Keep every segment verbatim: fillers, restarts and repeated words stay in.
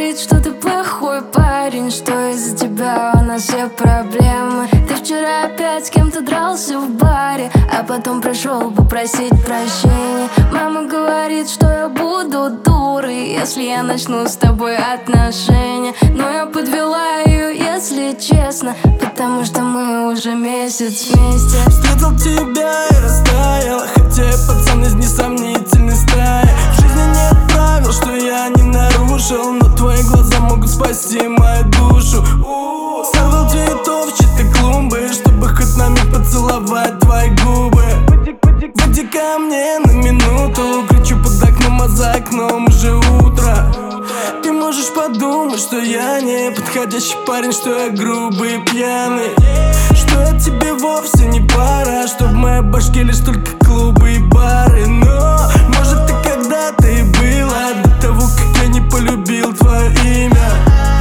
говорит, что ты плохой парень, что из-за тебя у нас все проблемы. Ты вчера опять с кем-то дрался в баре, а потом пришел попросить прощения. Мама говорит, что я буду дурой, если я начну с тобой отношения. Но я подвела ее, если честно, потому что мы уже месяц вместе. Встретил тебя и растаял, хотя я пацан из несомнительной стаи. В жизни нет правил, что я не нарушил, но твои глаза могут спасти мою душу. Сорвал цветов в чьи-то клумбы, чтобы хоть на миг поцеловать твои губы. Выйди ко мне на минуту, кричу под окном, а за окном уже утро. Ты можешь подумать, что я не подходящий парень, что я грубый и пьяный, что я тебе вовсе не пара, что в моей башке лишь только клубы и бары. Но, может, ты когда-то и была до того, как я не полюбил твое имя.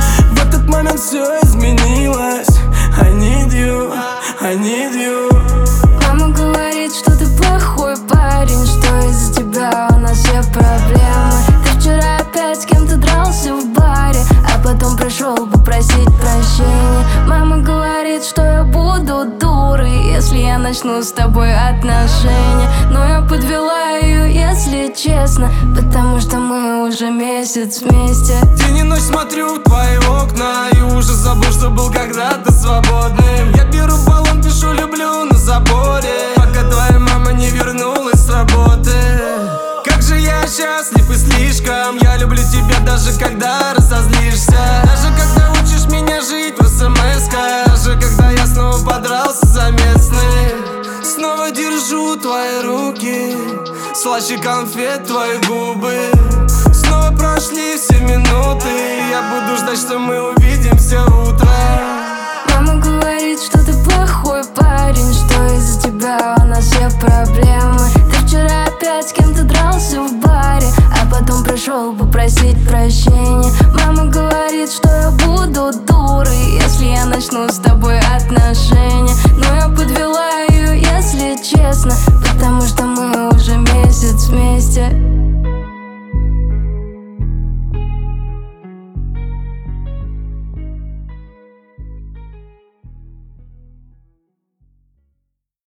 В этот момент все изменилось. I need you, I need you. Мама говорит, что ты плохой парень, что из-за тебя у нас все проблемы. Ты вчера опять с кем-то дрался в баре, а потом пришел попросить прощения. Мама говорит, что я буду дурой, если я начну с тобой отношения. Но я подвела ее, если честно, потому что мы уже месяц вместе. День и ночь смотрю в твои окна и уже забыл, что был когда-то свободным. Я беру баллон, пишу «люблю» на заборе, пока твоя мама не вернулась с работы. Как же я счастлив и слишком, я люблю тебя даже когда разозлишься. Даже когда учишь меня жить в смс-ках, даже когда я снова подрался за местные. Снова держу твои руки, слаще конфет твои губы. Снова прошли все минуты, я буду ждать, что мы увидимся утром. Мама говорит, что ты плохой парень, что из-за тебя у нас все проблемы. Ты вчера опять с кем-то дрался в баре, а потом пришел попросить прощения. Мама говорит, что я буду